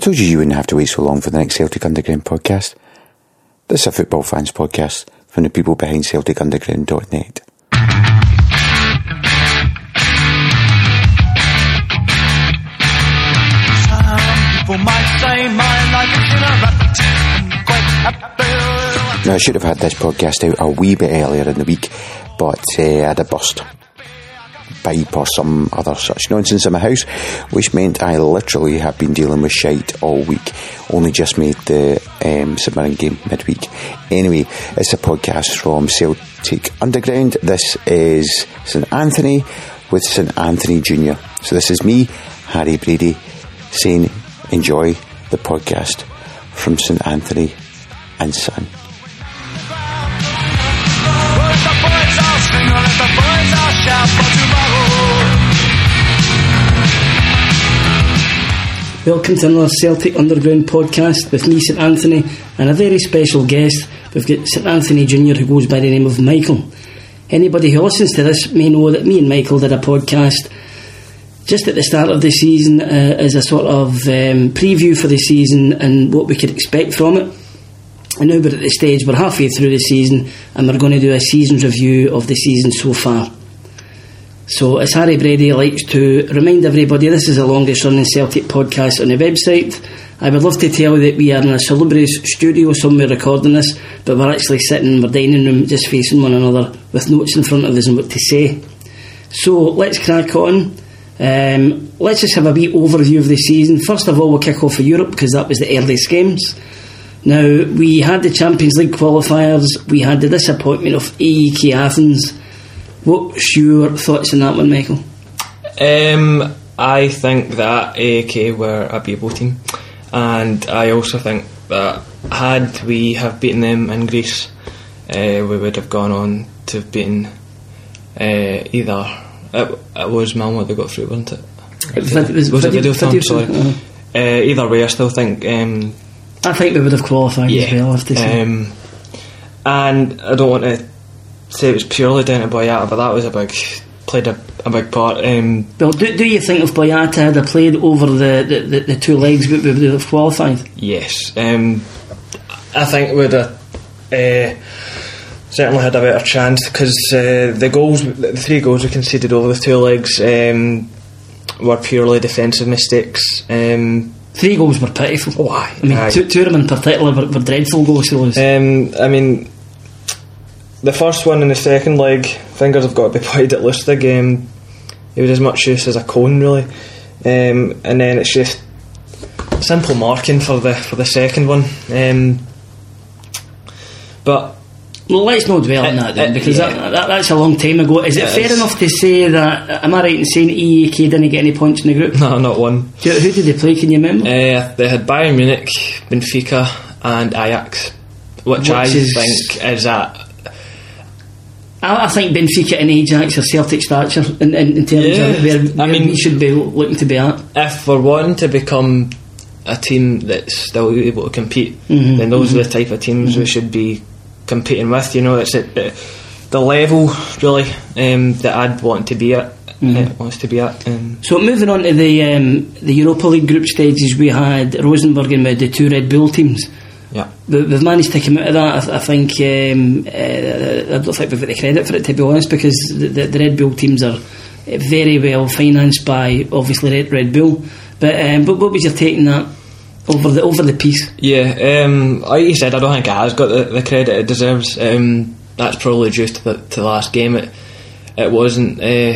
told you wouldn't have to wait so long for the next Celtic Underground podcast. This is a football fans podcast from the people behind CelticUnderground.net. Now, I should have had this podcast out a wee bit earlier in the week, but I had a burst pipe or some other such nonsense in my house, which meant I literally have been dealing with shite all week. Only just made the St Mirren game midweek. Anyway, it's a podcast from Celtic Underground. This is St Anthony with St Anthony Jr. So this is me, Harry Brady, saying enjoy the podcast from St Anthony and Son. Welcome to another Celtic Underground podcast with me, St Anthony, and a very special guest. We've got St Anthony Jr., who goes by the name of Michael. Anybody who listens to this may know that me and Michael did a podcast just at the start of the season as a sort of preview for the season and what we could expect from it. And now we're at the stage, we're halfway through the season, and we're going to do a season's review of the season so far. So, as Harry Brady likes to remind everybody, this is the longest running Celtic podcast on the website. I would love to tell you that we are in a salubrious studio somewhere recording this, but we're actually sitting in our dining room just facing one another with notes in front of us and what to say. So, let's crack on. Let's just have a wee overview of the season. First of all, we'll kick off for Europe because that was the earliest games. Now, we had the Champions League qualifiers, we had the disappointment of AEK Athens. What's your thoughts on that one, Michael? I think that AEK were a beatable team, and I also think that had we have beaten them in Greece, we would have gone on to have beaten either. It was Malmo that got through, wasn't it? Was it Videoton? Sorry. Either way, I still think. I think we would have qualified as well, I have to say. And I don't want to say it was purely down to Boyata, but that was played a big part. Well, do you think if Boyata had played over the two legs, we would have qualified? Yes. I think we would have certainly had a better chance because the 3 goals we conceded over the two legs were purely defensive mistakes. 3 goals were pitiful. Oh, I mean, two of them in particular were dreadful goals to lose. I mean, the first one and the second leg, fingers have got to be pointed at Lustig. He was as much use as a cone, really. And then it's just simple marking for the second one. But well, let's not dwell on that then, because that's a long time ago. Is it fair enough to say that, am I right in saying AEK didn't get any points in the group? No, not one. Who did they play, can you remember? They had Bayern Munich, Benfica and Ajax, which I think is that. I think Benfica and Ajax are Celtic stature in terms of where we should be looking to be at. If we're wanting to become a team that's still able to compete, then those are the type of teams we should be competing with. You know, it's at the level really that I'd want to be at. Wants to be at. So moving on to the Europa League group stages, we had Rosenborg and we had the 2 Red Bull teams. Yeah, we've managed to come out of that. I think I don't think we've got the credit for it, to be honest, because the Red Bull teams are very well financed by obviously Red Bull. But what was your take on that over the piece? Yeah, like you said, I don't think it has got the credit it deserves. That's probably due to the last game. It wasn't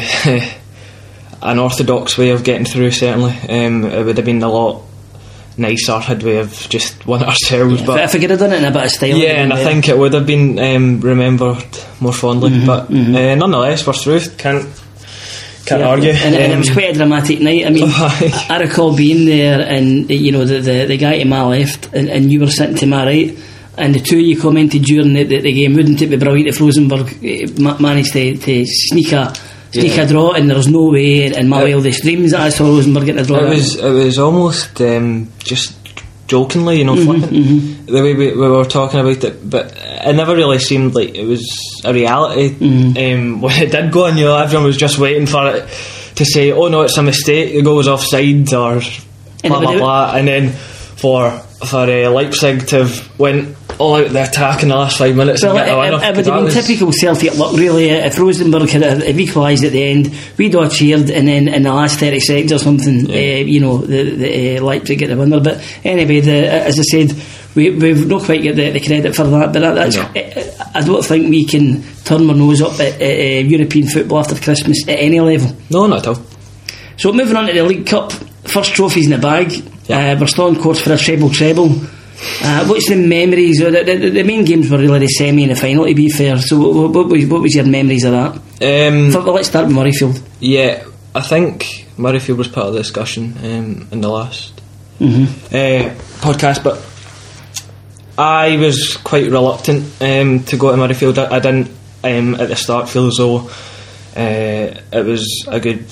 an orthodox way of getting through. Certainly, it would have been a lot nicer had we have just won it ourselves. Yeah, but if we could have done it in a bit of style, and I think it would have been remembered more fondly. But nonetheless, we're through. Can't argue. And it was quite a dramatic night. I mean, I recall being there, and you know the guy to my left, and you were sitting to my right, and the two of you commented during the game. Wouldn't it be brilliant if Rosenborg managed to sneak a draw, and there's no way in my wildest dreams that I saw Rosenborg getting a draw. It was almost just jokingly, you know, flippant the way we were talking about it, but it never really seemed like it was a reality. When it did go on, you know, everyone was just waiting for it to say, oh no, it's a mistake, the goal was offside, or blah blah blah, and then for Leipzig to have went all out the attack in the last 5 minutes. Well, and get the winner. it would have been typical Celtic luck, really. If Rosenborg had equalised at the end, we'd all cheered, and then in the last 30 seconds or something, the Leipzig get the winner. But anyway, as I said, we've not quite got the credit for that. But that's, I don't think we can turn our nose up at European football after Christmas at any level. No, not at all. So moving on to the League Cup, first trophies in the bag. We're still on course for a treble. What's the memories? The main games were really the semi and the final, to be fair. So what was your memories of that? Let's start with Murrayfield. Yeah, I think Murrayfield was part of the discussion in the last podcast, but I was quite reluctant to go to Murrayfield. I didn't at the start feel as though it was a good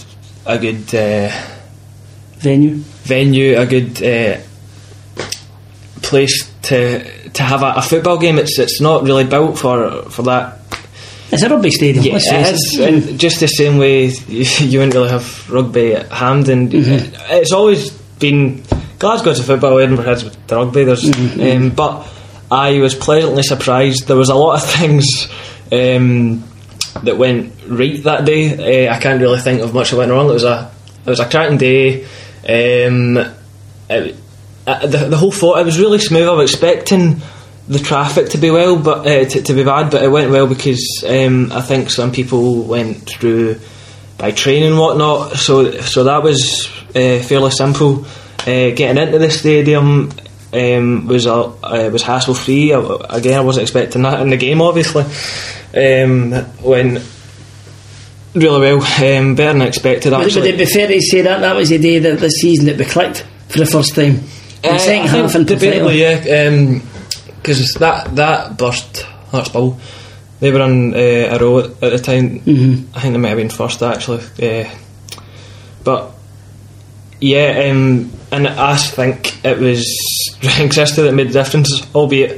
venue, a good place to have a football game. It's not really built for that. It's a rugby stadium. Yeah, it is, and just the same way you wouldn't really have rugby at Hampden. It's always been Glasgow's a football, Edinburgh with the rugby. But I was pleasantly surprised. There was a lot of things that went right that day. I can't really think of much that went wrong. It was a cracking day. The whole thought, it was really smooth. I was expecting the traffic to be to be bad, but it went well because I think some people went through by train and whatnot. So that was fairly simple. Getting into the stadium was hassle free. Again, I wasn't expecting that in the game. Obviously, went really well, better than expected. Actually, would it be fair to say that was the day that this season that we clicked for the first time? The second half in particular, because that burst Hartsbull, they were on a row at the time. I think they might have been first actually, but and I think it was Christie that made the difference, albeit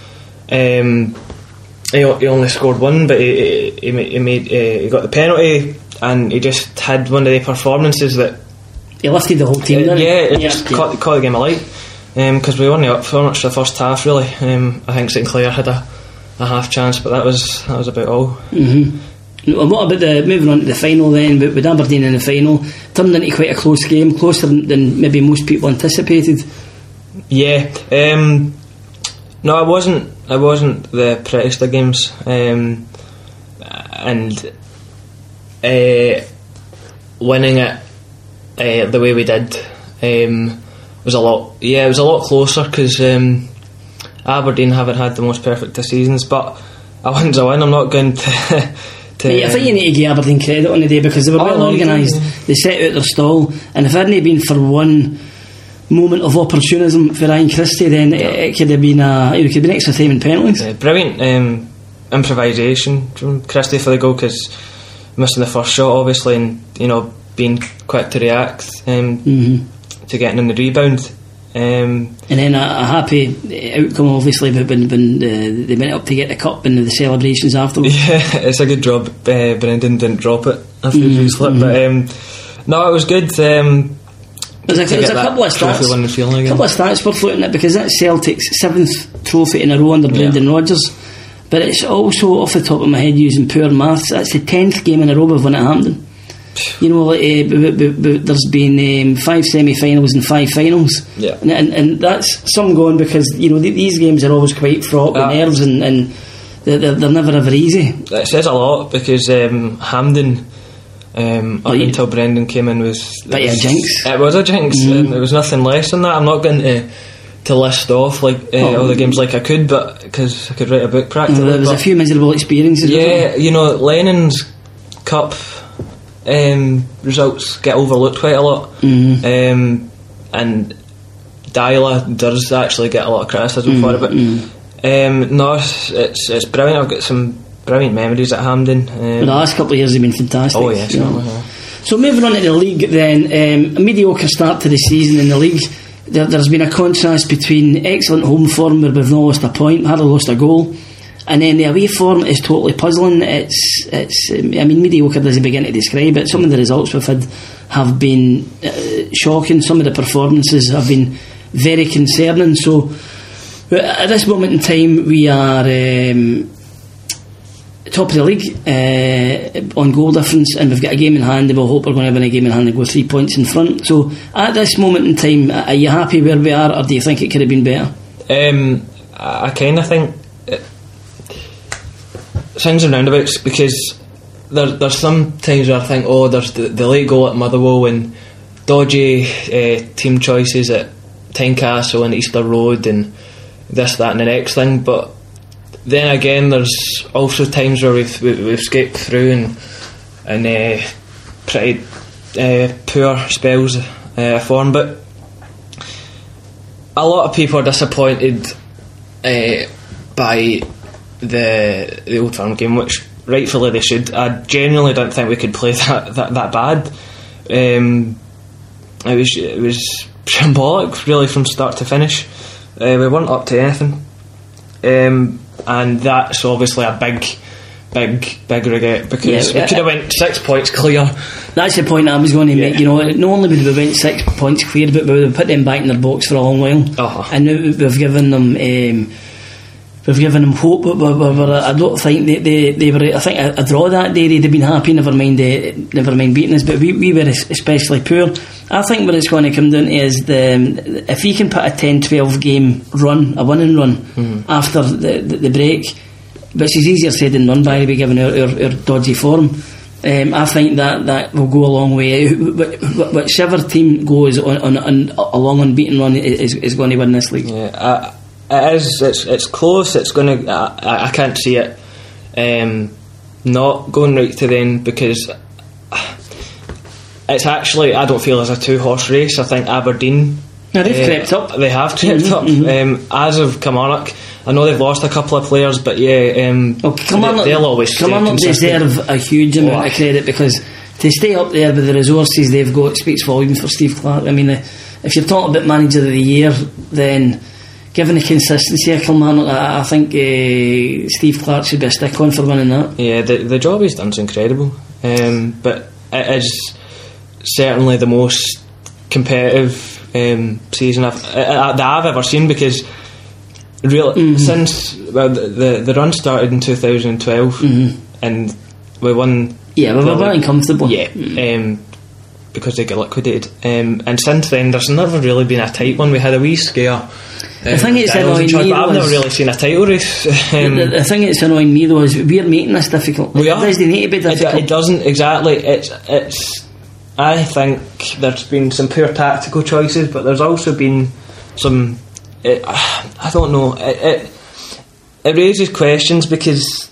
he only scored one, but he got the penalty, and he just had one of the performances that he lifted the whole team. It just caught the game alight, because we weren't up for much the first half really. I think St Clair had a half chance, but that was about all. And what about moving on to the final then, with Aberdeen in the final, turned into quite a close game, closer than maybe most people anticipated. No, I wasn't the prettiest of games, and winning it the way we did was a lot closer, because Aberdeen haven't had the most perfect of seasons, but a win's a win. I'm not going to I think you need to give Aberdeen credit on the day, because they were well organised. They set out their stall, and if it hadn't been for one moment of opportunism for Ryan Christie, then it could have been extra time and penalties. Brilliant improvisation from Christie for the goal, because missing the first shot obviously, and being quick to react to getting in the rebound, and then a happy outcome obviously when they went up to get the cup and the celebrations afterwards. It's a good job Brendan didn't drop it after the slip, but no, it was good. There's a couple of stats worth looking at, because that's Celtic's 7th trophy in a row under Brendan Rodgers, but it's also, off the top of my head using poor maths, that's the 10th game in a row we've won at Hampden. There's been 5 semi-finals and 5 finals, and that's some going, because these games are always quite fraught with nerves, and they're never ever easy. It says a lot, because Hampden until Brendan came in was a jinx. It was a jinx, and there was nothing less than that. I'm not going to list off all the games like I could, but because I could write a book practically. There was a few miserable experiences. Lennon's Cup results get overlooked quite a lot, and Dyla does actually get a lot of criticism for it, but no, it's brilliant. I've got some brilliant memories at Hampden. The last couple of years have been fantastic. Oh yes. So moving on to the league then, a mediocre start to the season in the league. There's been a contrast between excellent home form, where we've not lost a point, hardly lost a goal, and then the away form is totally puzzling. It's mediocre doesn't begin to describe it. Some of the results we've had have been shocking. Some of the performances have been very concerning. So at this moment in time, we are top of the league on goal difference, and we've got a game in hand, and we'll hope we're going to win a game in hand and go 3 points in front. So at this moment in time, are you happy where we are, or do you think it could have been better? I kind of think swings and roundabouts, because there's some times where I think, there's the late goal at Motherwell and dodgy team choices at Tynecastle and Easter Road and this, that and the next thing, but then again there's also times where we've escaped through and pretty poor spells of form. But a lot of people are disappointed by the Old Firm game, which rightfully they should. I genuinely don't think we could play that bad. It was shambolic really from start to finish. We weren't up to anything, and that's obviously a big regret, because we could have went 6 points clear. That's the point I was going to make. You know, not only would we went 6 points clear, but we would have put them back in their box for a long while. And now we've given them hope, but I don't think they were. I think a draw that day, they'd have been happy. Never mind beating us, but we were especially poor. I think what it's going to come down to is if he can put a 10-12 game run, a winning run after the break, which is easier said than done, by the way, given our dodgy form. I think that will go a long way. Whichever team goes on a long unbeaten run is going to win this league. Yeah, it is. It's close. It's going to. I can't see it not going right to the end, because it's actually, I don't feel, as a 2-horse race. I think Aberdeen, they've crept up. They have crept up. As of Kilmarnock, I know they've lost a couple of players, but they'll always Kilmarnock deserve a huge amount of credit, because to stay up there with the resources they've got speaks volumes for Steve Clarke. I mean, if you're talking about manager of the year, then given the consistency of Kilmarnock, I think Steve Clarke should be a stick on for winning that. Yeah, the job he's done is incredible, but it is certainly the most competitive season I've ever seen, because really since the run started in 2012 and we won. Yeah, we were very comfortable. Yeah, because they got liquidated, and since then there's never really been a tight one. We had a wee scare. The thing that's annoying me, I've never really seen a title race. The thing that's annoying me though is we're making this difficult. We are. It doesn't need to be difficult. It doesn't exactly. It's. I think there's been some poor tactical choices, but there's also been some. I don't know. It raises questions, because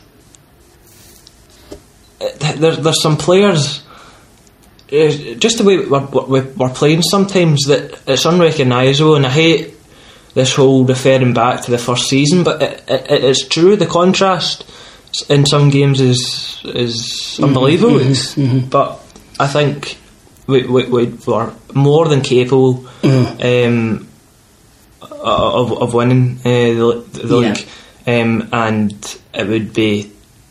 there's some players. Just the way we're playing sometimes, that it's unrecognisable, and I hate this whole referring back to the first season, but it's true. The contrast in some games is unbelievable. But I think we were more than capable of winning the league, and it would be.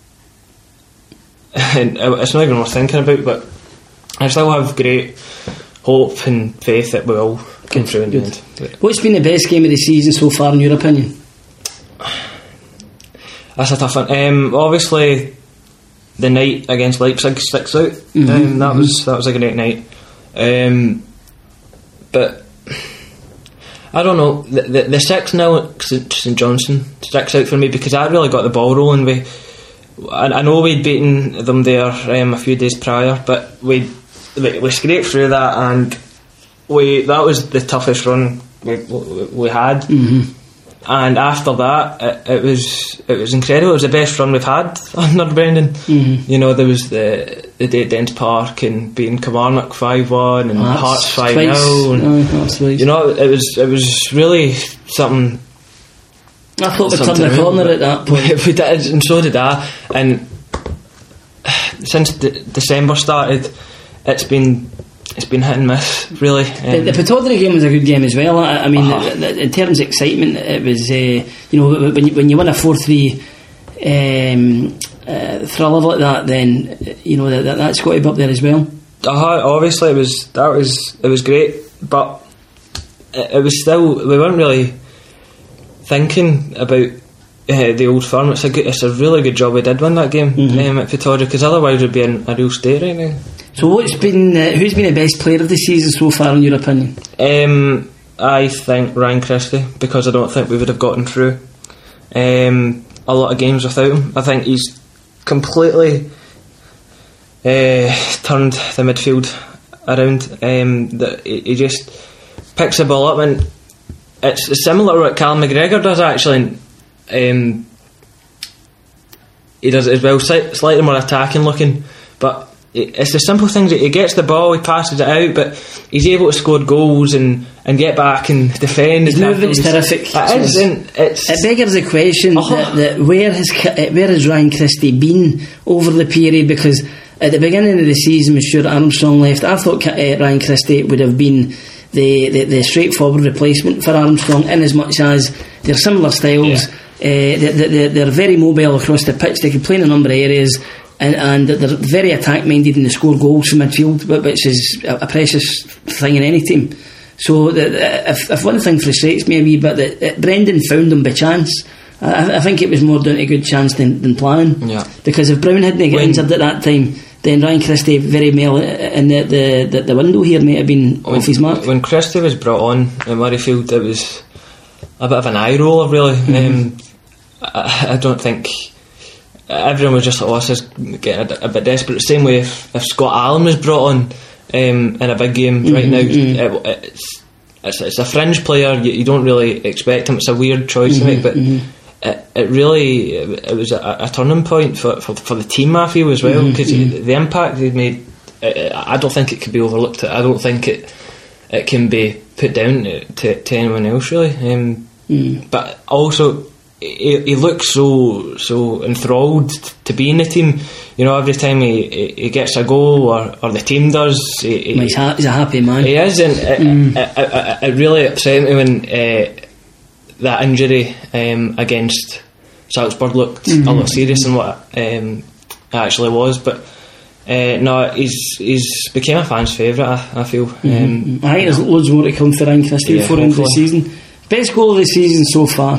And it's not even worth thinking about, but I still have great hope and faith that we will get through in the end. What's been the best game of the season so far, in your opinion? That's a tough one. Obviously, the night against Leipzig sticks out. That was a great night. But I don't know. The 6-0 at St Johnstone sticks out for me, because I really got the ball rolling. I know we'd beaten them there a few days prior, but we scraped through that, and that was the toughest run we had. And after that, it was incredible. It was the best run we've had under Brendan. You know, there was the day at Dens Park and beating Kilmarnock 5-1 and Hearts 5-0. You know, it was really something. I thought we turned the corner at that point. We did, and so did I. And since December started, it's been hit and miss, really. The Pittodrie game was a good game as well. I mean, in terms of excitement, it was when you win a 4-3 thriller like that, then that's got to be up there as well. Obviously, it was great, but it was still, we weren't really thinking about the Old Firm. It's a really good job we did win that game at Pittodrie, because otherwise we'd be in a real state right now. So who's been the best player of the season so far, in your opinion? I think Ryan Christie, because I don't think we would have gotten through a lot of games without him. I think he's completely turned the midfield around. He just picks the ball up, and it's similar to what Callum McGregor does actually. He does it as well, slightly more attacking looking, but it's the simple things that he gets the ball, he passes it out, but he's able to score goals and get back and defend. His movement's terrific. It beggars the question that where has Ryan Christie been over the period? Because at the beginning of the season, when Stuart Armstrong left, I thought Ryan Christie would have been the straightforward replacement for Armstrong, in as much as they're similar styles. They're very mobile across the pitch. They can play in a number of areas, and they're very attack minded, and they score goals from midfield, which is a precious thing in any team. So if one thing frustrates me a wee bit, that Brendan found them by chance. I think it was more down to good chance than planning. Yeah. Because if Brown hadn't got injured at that time, then Ryan Christie very well in the window here might have been off his mark. When Christie was brought on at Murrayfield, it was a bit of an eye roller, really. I don't think everyone was just like, this is getting a bit desperate. Same way if Scott Allen was brought on in a big game right now, it's a fringe player. You don't really expect him. It's a weird choice to make, but it was a turning point for the team, I feel, as well, because the impact they've made, I don't think it could be overlooked. I don't think it can be put down to anyone else, really. But also, he looks so enthralled to be in the team. You know, every time he gets a goal or the team does, he's a happy man. He is, and it really upset me when that injury against Salzburg looked a lot serious than what it actually was. But no, he's became a fan's favourite, I feel. I think there's loads more to come for Ryan Christie before the end of the season. Best goal of the season so far?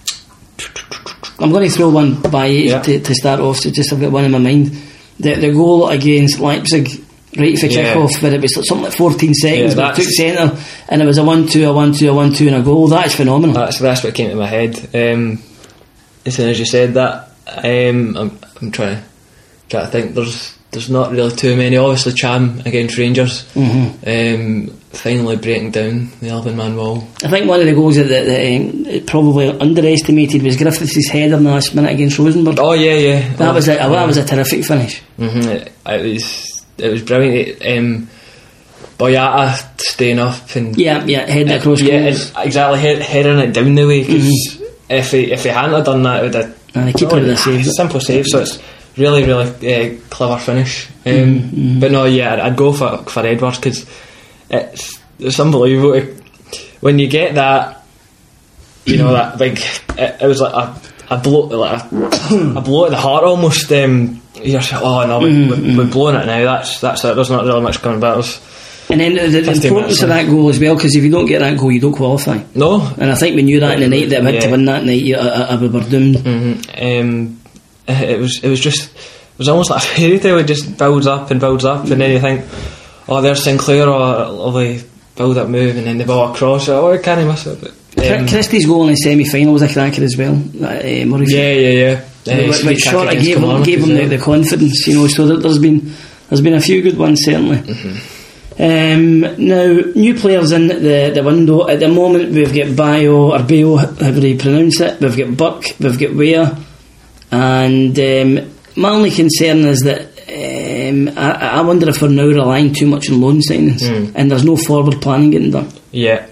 I'm going to throw one by you to start off, so just I've got one in my mind. The goal against Leipzig, right for kick-off, where it was something like 14 seconds, but it took centre, and it was a 1-2, a 1-2, a 1-2 and a goal. That's phenomenal. That's what came to my head as soon as you said that. I'm trying to think. There's not really too many. Obviously Cham against Rangers, finally breaking down the 11-man wall. I think one of the goals that probably underestimated was Griffiths' header in the last minute against Rosenborg. Oh yeah. That was a terrific finish. It was brilliant. Boyata staying up and heading across goals. Exactly, heading it down the way, because if he hadn't have done that, it would have. And the keeper would have saved it. Simple save. So it's really clever finish. But no, I'd go for Edwards, because it's unbelievable when you get that. You know, that big. It was like a blow, a blow at the heart almost. You're saying, we're blowing it now. That's it. There's not really much coming back. And then the importance of that goal as well, because if you don't get that goal, you don't qualify. No. And I think we knew that in the night that we had to win that night. We were doomed. It was almost like a fairy tale. It just builds up, and then you think, there's Sinclair, or they build up move, and then the ball across. I can't miss it. But, Christie's goal in the semi-final was a cracker as well. Yeah. Which sort of gave him the confidence, you know. So there's been a few good ones, certainly. Now, new players in the window at the moment. We've got Bayo, however you pronounce it. We've got Burke, we've got Weir, and my only concern is that I wonder if we're now relying too much on loan signings, and there's no forward planning getting done. Yeah.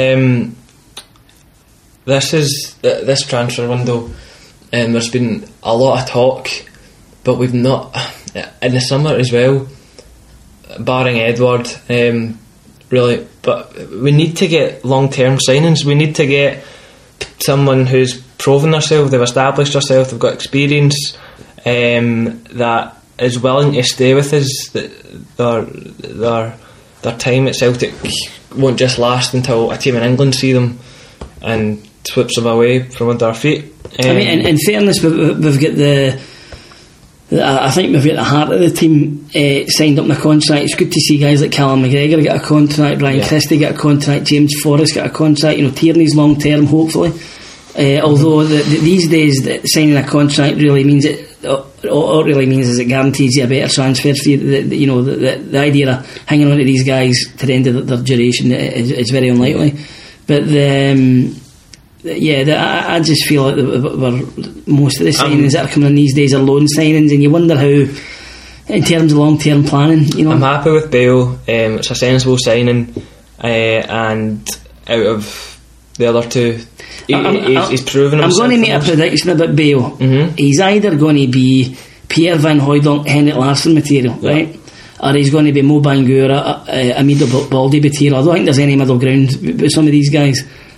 This transfer window, there's been a lot of talk, but we've not, in the summer as well, barring Edward, really. But we need to get long-term signings. We need to get someone who's proven themselves, they've established themselves, they've got experience, that is willing to stay with us, that they're their time at Celtic won't just last until a team in England see them and sweeps them away from under our feet. I mean, in fairness, we've got I think we've got the heart of the team signed up in a contract. It's good to see guys like Callum McGregor get a contract, Brian Christie get a contract, James Forrest get a contract. Tierney's long term, hopefully. Although these days signing a contract really means all it really means is it guarantees you a better transfer fee. The idea of hanging on to these guys to the end of their duration is very unlikely. But I just feel like most of the signings that are coming in these days are loan signings, and you wonder how, in terms of long term planning. I'm happy with Bale. It's a sensible signing, and out of the other two, he's proven himself. I'm going to make a prediction about Bale. Mm-hmm. He's either going to be Pierre Van Hooydonk, Henrik Larsson material, right? Or he's going to be Mo Bangura, Amido Baldi material. I don't think there's any middle ground with some of these guys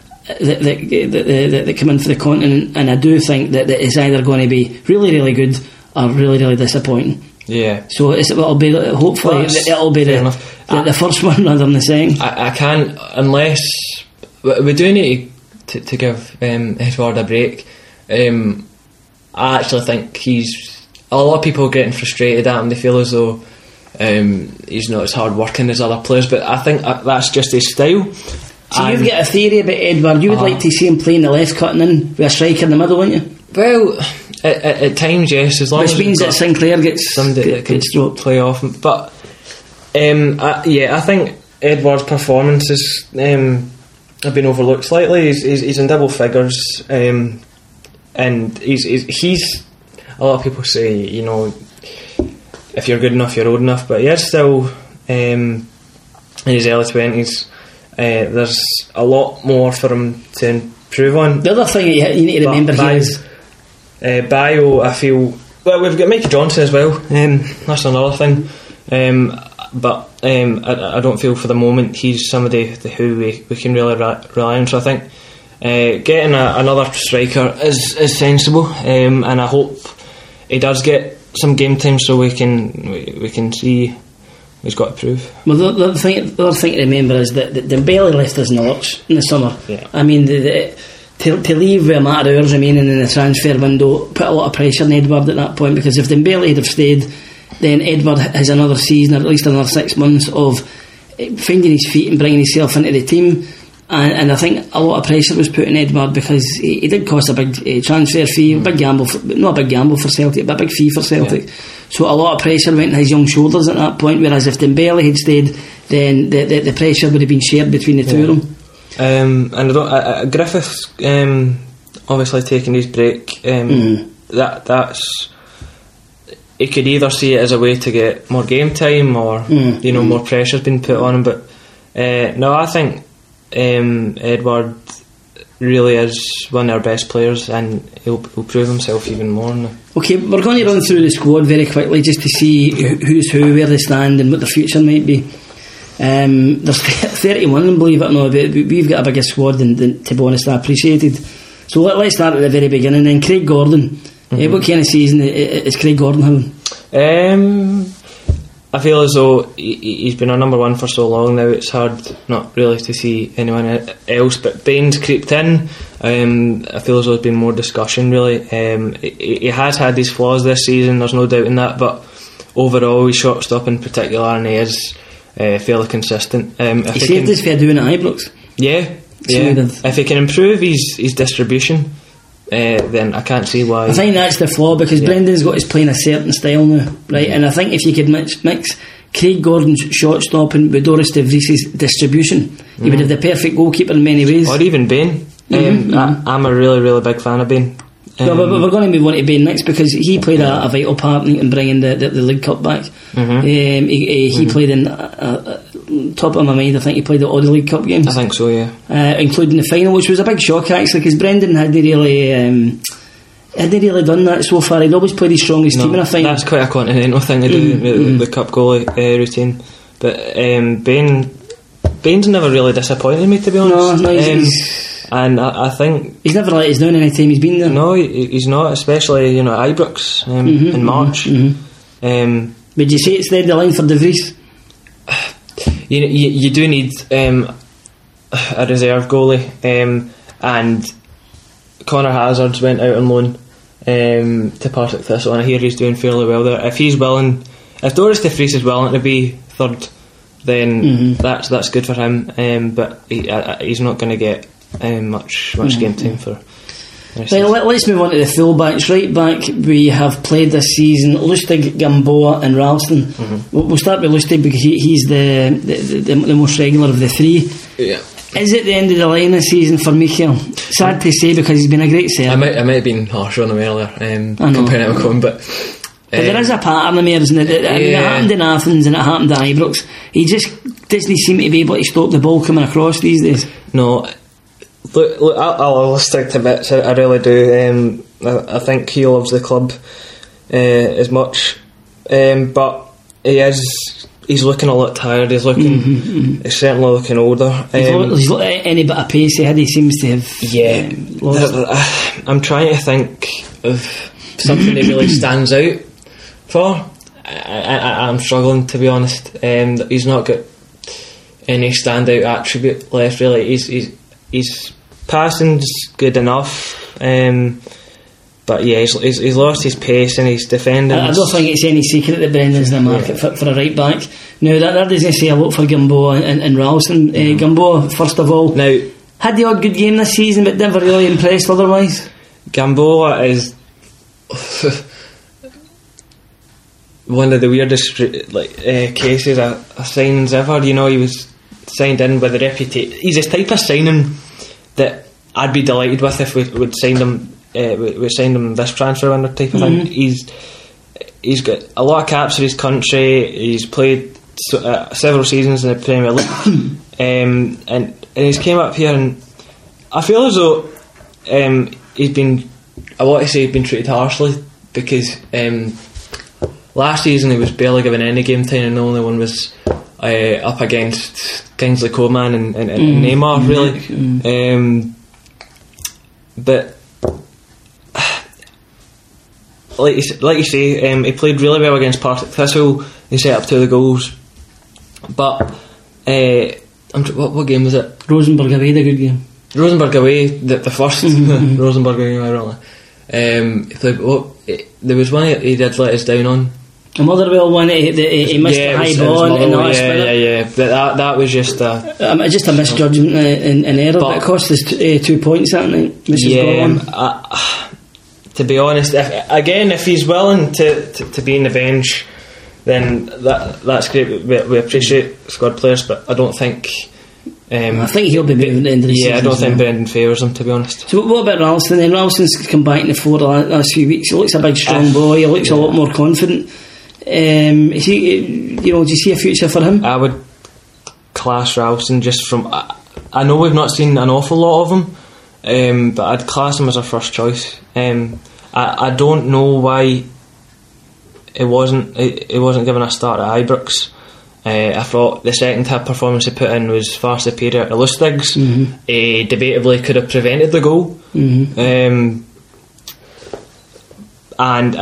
that come in for the continent, and I do think that it's either going to be really, really good or really, really disappointing. Yeah. So it'll be, hopefully it'll be the first one rather than the second. I can't, unless we do need to give Edouard a break. I actually think a lot of people are getting frustrated at him. They feel as though he's not as hard working as other players, but I think that's just his style. So you've got a theory about Edouard. You would like to see him playing the left, cutting in with a striker in the middle, wouldn't you? Well, at times, yes, as long which as means that Sinclair gets somebody that can play off him. But I think Edouard's performances have been overlooked slightly. He's in double figures, and he's a lot of people say, if you're good enough, you're old enough, but he's still in his early 20s. There's a lot more for him to improve on. The other thing you need to remember here is Bio. I feel, well, we've got Mike Johnson as well. That's another thing. But I don't feel for the moment he's somebody who we can really rely on. So I think getting another striker is sensible, and I hope he does get some game time so we can see. He's got to prove. Well, the other thing to remember is that Dembele left us in the lurch in the summer. Yeah. I mean, to leave with a matter of hours remaining in the transfer window put a lot of pressure on Edouard at that point, because if Dembele had have stayed, then Edouard has another season, or at least another 6 months of finding his feet and bringing himself into the team. And I think a lot of pressure was put on Edouard because he did cost a big transfer fee, not a big gamble for Celtic, but a big fee for Celtic. Yeah. So a lot of pressure went on his young shoulders at that point, whereas if Dembele had stayed, then the pressure would have been shared between the two of them. And Griffiths obviously taking his break, that's, he could either see it as a way to get more game time or more pressure's been put on him, but no, I think Edouard really is one of our best players, and he'll prove himself even more now. Okay, we're going to run through the squad very quickly just to see who's who, where they stand and what the future might be. There's 31 of them, believe it or not, but we've got a bigger squad than to be honest I appreciated. So let's start at the very beginning then. Craig Gordon, what kind of season is Craig Gordon having? I feel as though he's been our number one for so long now, it's hard not really to see anyone else, but Baines creeped in. I feel as though there's been more discussion really. He has had his flaws this season, there's no doubt in that, but overall his shot stop in particular, and he is fairly consistent. He saved his fair doing at Ibrox. Yeah. If he can improve his distribution, then I can't see why. I think that's the flaw, because Brendan's got us playing a certain style now, right? And I think if you could mix Craig Gordon's shot stopping with Doris de Vries' distribution, you would have the perfect goalkeeper in many ways. Or even Bain. I'm a really, really big fan of Bain. But we're going to move on to Bain next, because he played a vital part in bringing the League Cup back. He played in top of my mind, I think he played all the League Cup games. I think so, yeah. Including the final, which was a big shock actually, because Brendan hadn't really done that so far. He'd always played his strongest team, and I think that's quite a continental thing to do, the cup goalie routine. But Bain's never really disappointed me, to be honest. No, and I think he's never let us down any time he's been there. No, he's not, especially at Ibrox in March. Would you say it's the end of the line for De Vries? you do need a reserve goalie, and Connor Hazards went out on loan to Partick Thistle, and I hear he's doing fairly well there. If Doris de Vries is willing to be third, then that's good for him, but he's not going to get much game time for. Well, let's move on to the full-backs. Right back, we have played this season Lustig, Gamboa and Ralston. We'll start with Lustig because he's the most regular of the three. Yeah. Is it the end of the line this season for Michael? Sad to say because he's been a great servant. I might have been harsh on him earlier, comparing him with Cohen, but there is a pattern in there, isn't it? It happened in Athens and it happened at Ibrox. He just doesn't seem to be able to stop the ball coming across these days. No. Look, I'll stick to bits. I really do. I think he loves the club as much, but he's looking a lot tired. He's he's certainly looking older. He's any bit of pace he seems to have. Lost. I'm trying to think of something that really stands out for. I'm struggling, to be honest. He's not got any standout attribute left, really. He's passing's good enough, but yeah, he's lost his pace and his defending. I don't think it's any secret that Brendan's in the market for a right back. Now that doesn't say a lot for Gamboa and Ralston. Gamboa, first of all, now had the odd good game this season, but never really impressed otherwise. Gamboa is one of the weirdest cases of signings ever. You know, he was signed in with a reputation. He's the type of signing that I'd be delighted with if we'd signed him. We signed him this transfer window type of thing. He's got a lot of caps for his country. He's played several seasons in the Premier League, and he's came up here, and I feel as though he's been. I want to say he's been treated harshly because last season he was barely given any game time, and the only one was up against Kingsley Coman and Neymar, really. But like you say, he played really well against Partick Thistle. He set up 2 of the goals, but what game was it? Rosenborg away, the good game. Rosenborg away, the first Rosenborg away, really. There was one he did let us down on. A Motherwell one, he missed the high ball and all that. But that was just a misjudgment and error. But it cost us 2 points that night. To be honest, if he's willing to be in the bench, then that's great. We appreciate squad players, but I don't think. I think he'll be moving at the end of the season. Yeah, I don't think Brendan favours him, to be honest. So what about Ralston then? Ralston's come back in the fore the last few weeks. He looks a big strong boy. He looks a lot more confident. Is he, do you see a future for him? I would class Ralston just from. I know we've not seen an awful lot of him, but I'd class him as a first choice. I don't know why it wasn't given a start at Ibrox. I thought the second half performance he put in was far superior to Lustig's. Debatably could have prevented the goal. And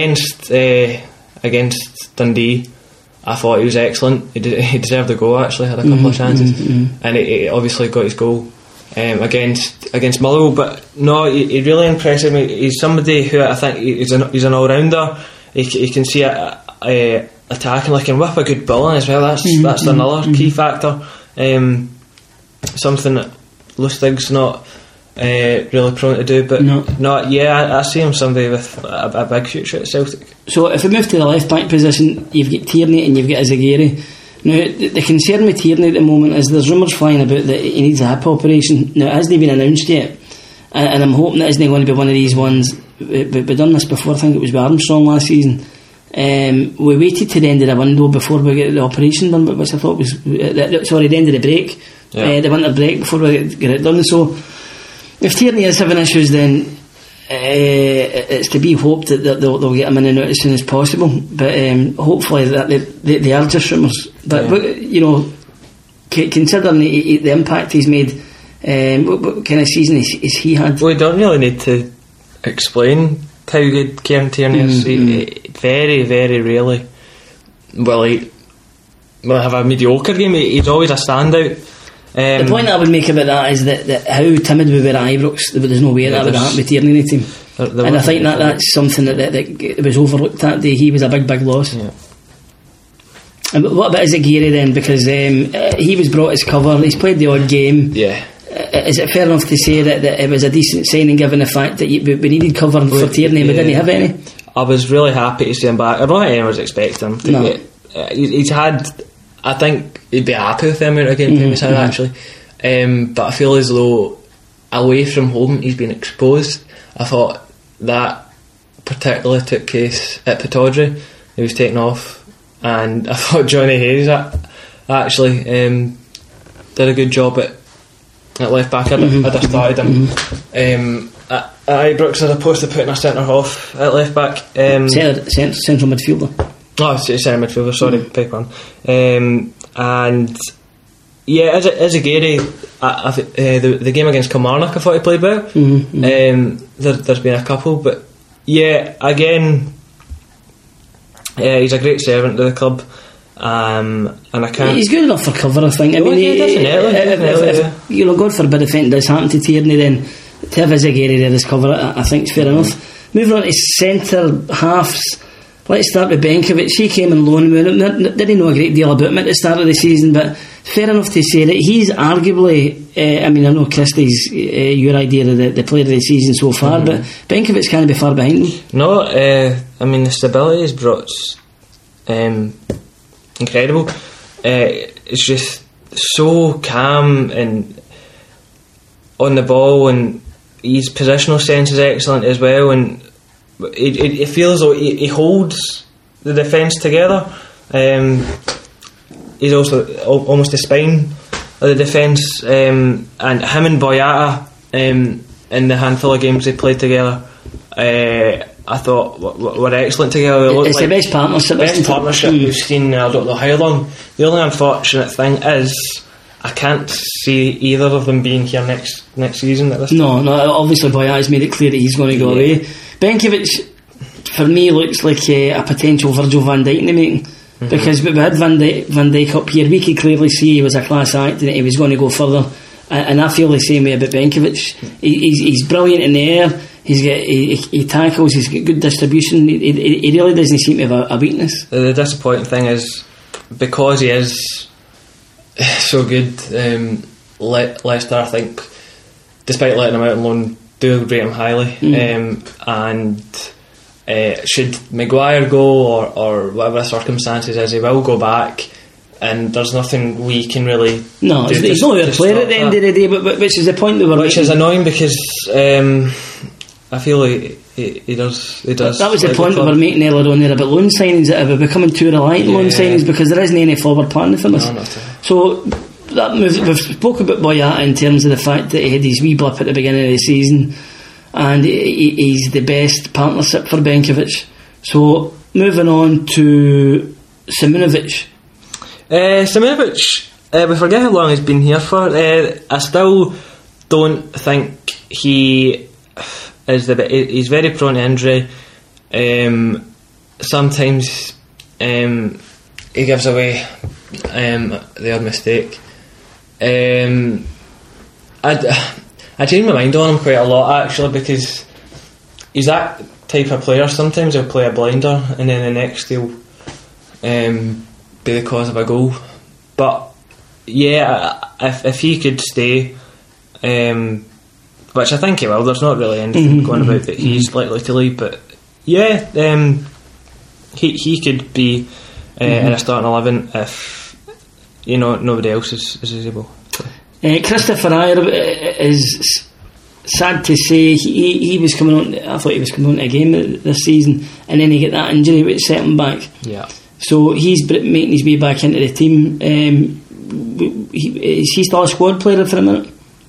against Dundee, I thought he was excellent. He deserved the goal, actually. Had a couple of chances, and he obviously got his goal against Motherwell. But no, he really impressed me. He's somebody who I think he's an all-rounder. He can see attacking, like, and whip a good ball in as well. That's another key factor. Something that Lustig's not really prone to do, but I see him somebody with a big future at Celtic. So if we move to the left back position, you've got Tierney and you've got Izagiri. Now the concern with Tierney at the moment is there's rumours flying about that he needs a hip operation. Now it hasn't been announced yet, and I'm hoping it isn't going to be one of these ones. We've done this before. I think it was with Armstrong last season. We waited to the end of the window before we get the operation done, which I thought was the end of the break, the winter break, before we get it done. So if Tierney is having issues, then it's to be hoped that they'll get him in and out as soon as possible. But hopefully that they are just rumours. But considering the impact he's made, what kind of season has he had? We don't really need to explain how good Kieran Tierney is. Very, very rarely will he have a mediocre game. He's always a standout. The point I would make about that is that how timid we were at Ibrox, there's no way that would happen with Tierney in the team. And I think that's something that was overlooked that day. He was a big loss. Yeah. And what about Izagiri then? Because he was brought as cover, he's played the odd game. Yeah. Is it fair enough to say that it was a decent signing given the fact that we needed cover for Tierney and we didn't have any? I was really happy to see him back. I don't think anyone was expecting him to get. He's had, I think he'd be happy with the amount of game time he's had actually. But I feel as though away from home he's been exposed. I thought that particularly took place at Pittodrie. He was taken off, and I thought Johnny Hayes actually did a good job at left back. I'd have started him at Ibrox as opposed to putting a centre half at left back. Central midfielder. Oh, centre midfielder, sorry, beg on. And yeah, as a Gary, the game against Kilmarnock I thought he played well. There's been a couple, but yeah, again, he's a great servant to the club. And I can't. He's good enough for cover, I think. I mean, definitely. You know, God forbid if anything does happen to Tierney, then to have Izagiri there as cover, I think it's fair enough. Moving on to centre halves. Let's start with Benkovic. He came on loan. Didn't know a great deal about him at the start of the season, but fair enough to say that he's arguably, I know Christie's your idea of the player of the season so far, but Benkovic can't be far behind him. No, the stability he's brought incredible. It's just so calm and on the ball, and his positional sense is excellent as well, and it feels like he holds the defence together. He's also almost the spine of the defence, and him and Boyata in the handful of games they played together, I thought were excellent together. It's the best partnership we've seen. I don't know how long. The only unfortunate thing is I can't see either of them being here next season at this time. No, obviously Boyata's made it clear that he's going to go away. Benkovic, for me, looks like a potential Virgil van Dijk in the making. Because we had Van Dijk up here, we could clearly see he was a class act and he was going to go further. And I feel the same way about Benkovic. He's brilliant in the air. He tackles. He's got good distribution. He really doesn't seem to have a weakness. The disappointing thing is because he is so good. Leicester, I think, despite letting him out on loan, do rate him highly. And should Maguire go or whatever the circumstances is, he will go back. And there's nothing we can really do. He's not a player at the end of the day, but which is the point that we're which is annoying because I feel like he does. That was the point that we're making earlier on there about loan signings, that are becoming too reliant on loan signings because there isn't any forward plan for us. So that we've spoke about Boyata in terms of the fact that he had his wee blip at the beginning of the season, and he's the best partnership for Benkovic. So moving on to Simunovic. Simunovic, we forget how long he's been here for. I still don't think he is he's very prone to injury. Sometimes he gives away the odd mistake. I change my mind on him quite a lot actually, because he's that type of player. Sometimes he'll play a blinder and then the next he'll be the cause of a goal. But yeah, if he could stay, which I think he will, there's not really anything going about that he's likely to leave, but yeah, he could be in a starting 11 if nobody else is able. Christopher Ajer is sad to say he was coming on. I thought he was coming on to a game this season, and then he get that injury which set him back. Yeah. So he's making his way back into the team. Is he still a squad player for a minute?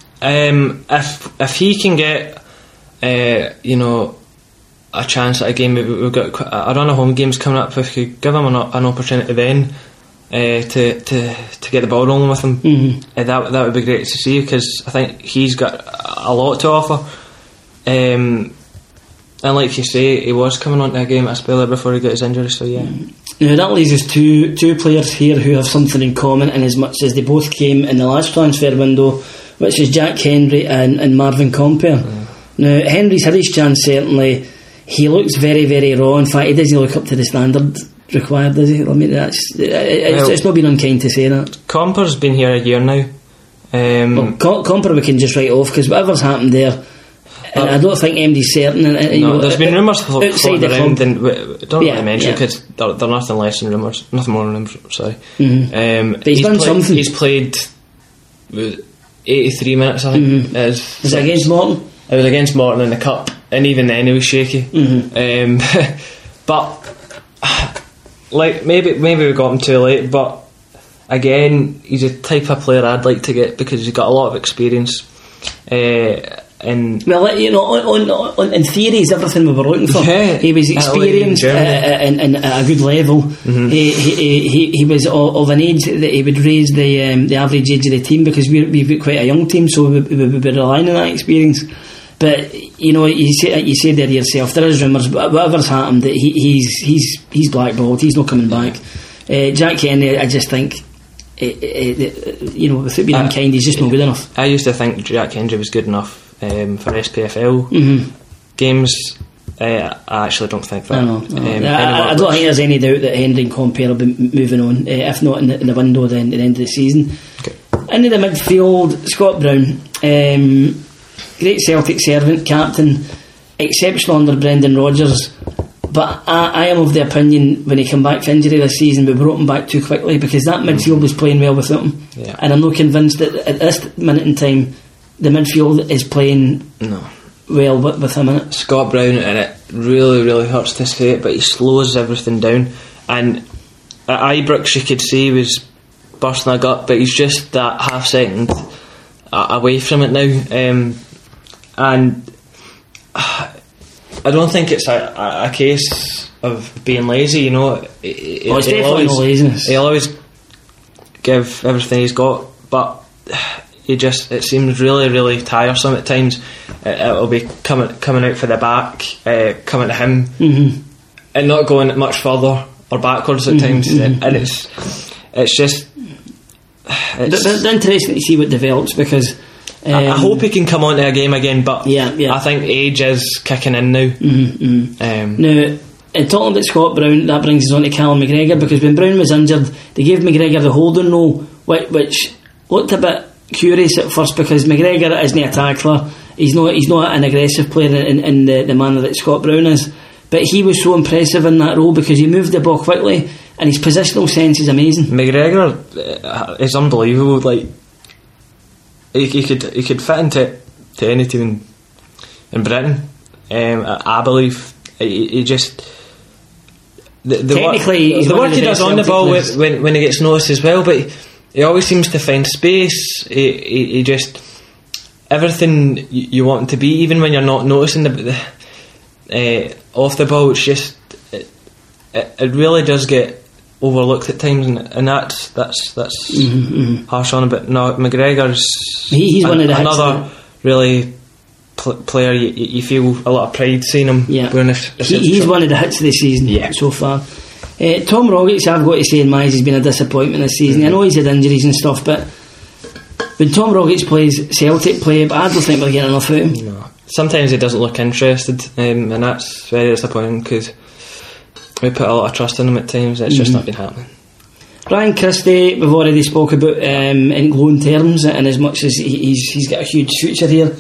If he can get a chance at a game, we've got a run of home games coming up. If we could give him an opportunity then to get the ball rolling with him, that would be great to see, because I think he's got a lot to offer. And like you say, he was coming onto a game at a spell before he got his injury, so yeah. Now that leaves us two players here who have something in common, in as much as they both came in the last transfer window, which is Jack Hendry and Marvin Compere. Now Henry's had his chance, certainly. He looks very, very raw. In fact, he doesn't look up to the standard required, does he? I mean, it's not been unkind to say that. Comper's been here a year now. Compere we can just write off, because whatever's happened there, and I don't think MD's certain. There's been rumours floating around, and don't really mention yeah. because they're nothing less than rumours, nothing more than rumours. Sorry. But he's done something. He's played 83 minutes, I think. Was it against Morton? It was against Morton in the cup, and even then he was shaky. But like maybe we got him too late. But again, he's a type of player I'd like to get because he's got a lot of experience. And well, you know, in theory, he's everything we were looking for. Yeah, he was experienced and at a good level. He was of an age that he would raise the average age of the team, because we've got quite a young team, so we would be relying on that experience. But you know, you said there yourself, there is rumours, but whatever's happened, that he's blackballed. He's not coming back. Jack Henry, I just think, you know, without being unkind, he's just not good enough. I used to think Jack Henry was good enough for SPFL games. I actually don't think that. I don't think there's any doubt that Henry and Compere will be moving on, if not in the window, then at the end of the season. Into the midfield, Scott Brown, great Celtic servant, captain, exceptional under Brendan Rodgers. But I am of the opinion, when he came back from injury this season, we brought him back too quickly, because that midfield was playing well without him. And I'm not convinced that at this minute in time the midfield is playing well with him in it. Scott Brown, and it really, really hurts to say it, but he slows everything down. And at Ibrox, you could say he was bursting a gut, but he's just that half second away from it now. And I don't think it's a case of being lazy, you know. It's definitely no laziness. He'll always give everything he's got, but it seems really, really tiresome at times. It'll be coming out for the back, coming to him, and not going much further or backwards at times. And it's just it's interesting to see what develops, because I hope he can come on to a game again, but I think age is kicking in now. Now, talking about Scott Brown, that brings us on to Callum McGregor, because when Brown was injured, they gave McGregor the holding role, which looked a bit curious at first, because McGregor isn't a tackler. He's not an aggressive player in the manner that Scott Brown is. But he was so impressive in that role, because he moved the ball quickly, and his positional sense is amazing. McGregor is unbelievable. Like, he could fit into any team in Britain. I believe he just the work he does on the ball when he gets noticed as well. But he always seems to find space. He just, everything you want him to be, even when you're not noticing the off the ball. It's just it really does get overlooked at times, and that's harsh on him. But no, McGregor's he's one of the another really player you feel a lot of pride seeing him. He's one of the hits of the season so far. Tom Rogic, I've got to say, in my eyes, has been a disappointment this season. I know he's had injuries and stuff, but when Tom Rogic plays, Celtic play, but I don't think we're getting enough out of him. No. Sometimes he doesn't look interested, and that's very disappointing, because we put a lot of trust in him at times, and it's just not been happening. Ryan Christie, we've already spoke about in glowing terms, and as much as he's got a huge future here.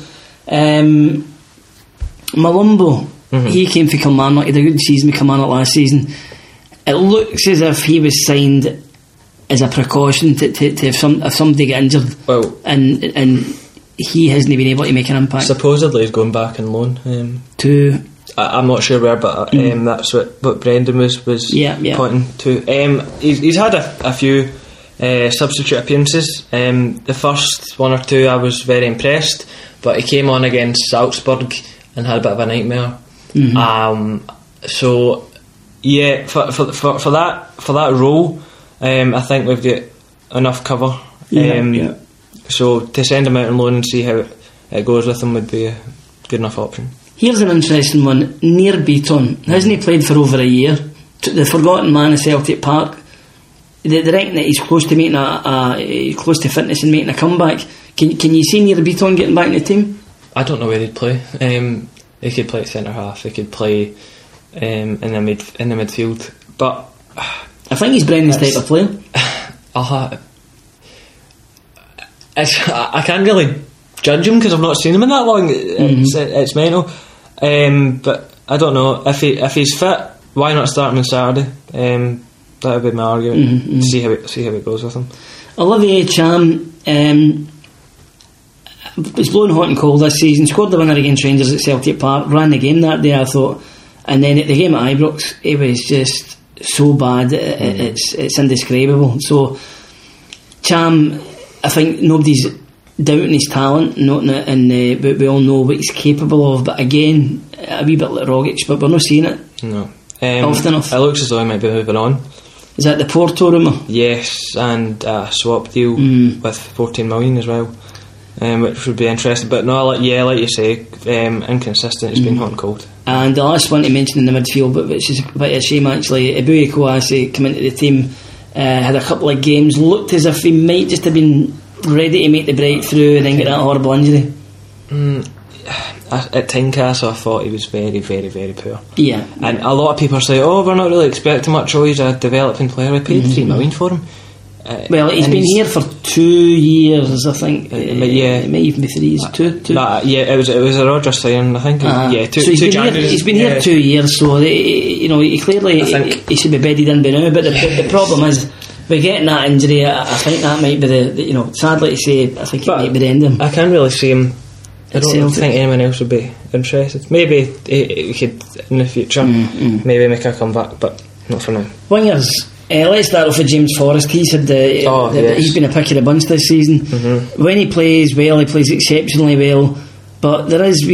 Malumbo, he came for Kilmarnock. He had a good season with Kilmarnock last season. It looks as if he was signed as a precaution to if somebody get injured, and he hasn't been able to make an impact. Supposedly he's going back on loan to I'm not sure where, but that's what Brendan was pointing to. He's had a few substitute appearances. The first one or two I was very impressed, but he came on against Salzburg and had a bit of a nightmare. So yeah, for that role, I think we've got enough cover. So to send him out on loan and see how it goes with him would be a good enough option. Here's an interesting one. Near Beaton. Hasn't he played for over a year? The forgotten man at Celtic Park. They reckon that he's close to making close to fitness and making a comeback. Can you see Near Beaton getting back in the team? I don't know where he'd play. He could play at centre half. He could play in the midfield. But I think he's Brennan's type of player. I can't really judge him because I've not seen him in that long. It's mental. But I don't know if he's fit. Why not start him on Saturday? That would be my argument. See how it goes with him. Olivier Cham was blowing hot and cold this season. Scored the winner against Rangers at Celtic Park. Ran the game that day, I thought. And then at the game at Ibrox, it was just so bad. It's indescribable. So Cham, I think nobody's doubting his talent, but we all know what he's capable of. But again, a wee bit like Rogic, but we're not seeing it. No. Often enough. It looks as though he might be moving on. Is that the Porto rumour? Yes, and a swap deal with 14 million as well, which would be interesting. But no, like you say, inconsistent. It's been hot and cold. And the last one to mention in the midfield, but which is a bit of a shame actually, Eboué Kouassi came into the team, had a couple of games, looked as if he might just have been ready to make the breakthrough and then get that horrible injury. At Tynecastle, I thought he was very, very, very poor. Yeah. And a lot of people say, we're not really expecting much. He's a developing player. We paid 3 million for him. Well, he's been here for 2 years, I think. It may even be 3 years. Two. It was a Rodgers signing, I think. 2 so he's been here 2 years, so he clearly he should be bedded in by now. But the problem is, by getting that injury, I think that might be sadly to say, I think it might be the end of him. I can't really see him. I don't think anyone else would be interested. Maybe he could in the future maybe make a comeback, but not for now. Wingers, let's start off with James Forrest. He said that he's been a pick of the bunch this season. When he plays well, he plays exceptionally well, but there is